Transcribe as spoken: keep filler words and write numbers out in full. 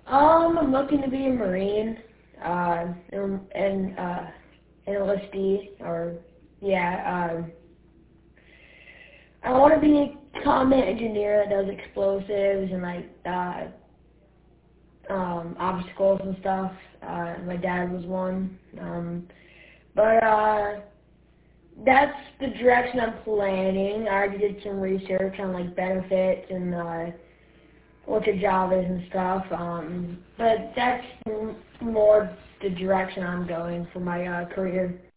Um, I'm looking to be a Marine, uh, and, and uh, enlistee, or, yeah, um, I want to be a combat engineer that does explosives and, like, uh, um, obstacles and stuff. Uh, my dad was one. Um, but, uh, that's the direction I'm planning. I already did some research on, like, benefits and, uh, what your job is and stuff. Um, but that's m- more the direction I'm going for my uh, career.